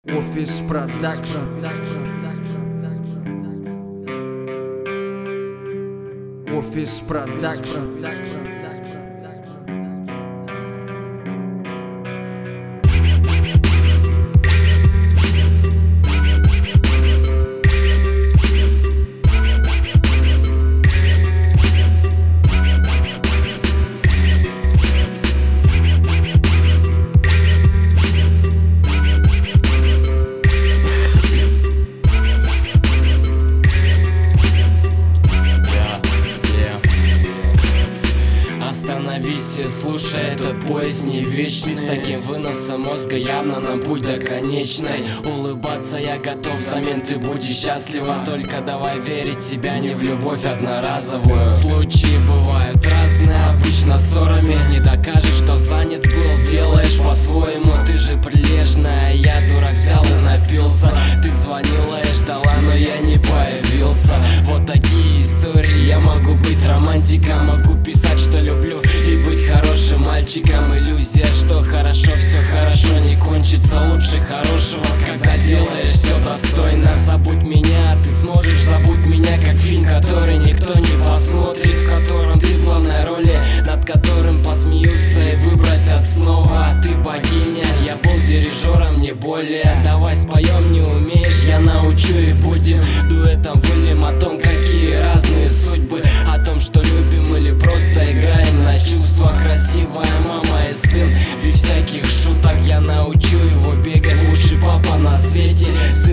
Office Production. Office Production. Остановись и слушай этот поезд не вечный. С таким выносом мозга явно нам путь до конечной. Улыбаться я готов, взамен ты будешь счастлива. Только давай верить в себя, не в любовь одноразовую. Случаи бывают разные, обычно ссорами. Не докажешь, что занят был, делаешь по-своему. Ты же прилежная, я дурак взял и напился. Ты звонила и ждала, но я не появился. Вот такие истории. Я могу быть романтиком, могу писать, что люблю, и быть хорошим мальчиком. Иллюзия, что хорошо, все хорошо не кончится. Лучше хорошего, когда делаешь все достойно. Забудь меня, ты сможешь, забудь меня, как фильм, который никто не посмотрит, в котором ты в главной роли, над которым посмеются и выбросят снова. Ты богиня, я был дирижером, не более. Давай споем, не умеешь, я научу, и будем дуэтом выльем о том, какие разные судьбы, о том, что любим или просто играем на чувства. Красивая мама и сын, без всяких шуток. Я научу его бегать, лучший папа на свете.